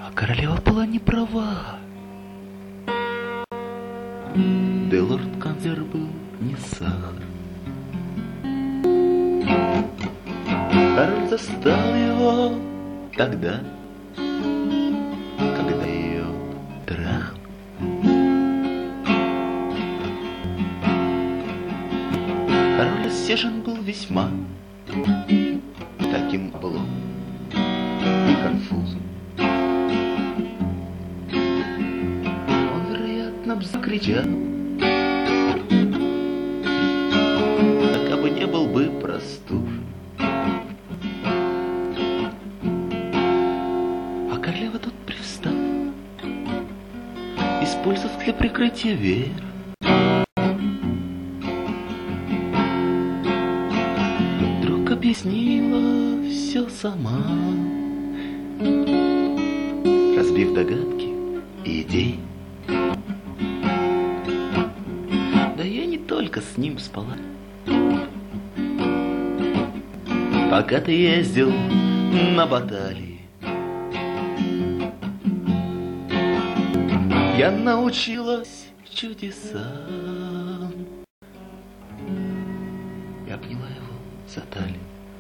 А королева была не права. Да и лорд-канцлер был не сахар. Король застал его тогда, когда ее трахал. Король рассержен был весьма, таким был он и конфузом. Он, вероятно, закричал, бы не был бы простужен. А королева тут привстала, использовав для прикрытия веер. Вдруг объяснила все сама, разбив догадки и идеи. Да я не только с ним спала. Пока ты ездил на баталии, я научилась чудесам. Я обняла его за талию.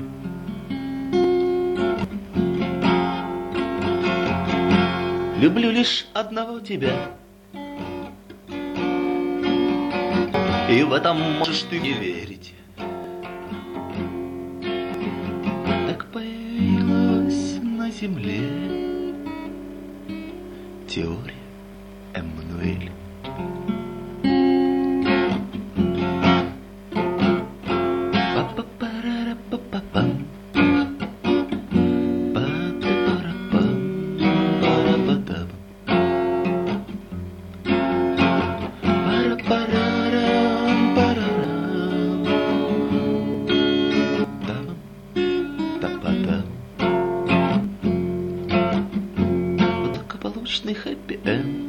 Люблю лишь одного тебя, и в этом можешь ты не верить. Появилась на земле теория Эммануэля. Хэппи-энд.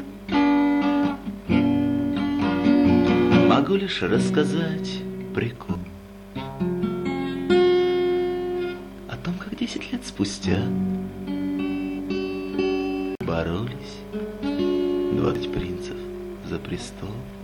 Могу лишь рассказать прикол о том, как 10 лет спустя боролись 20 принцев за престол.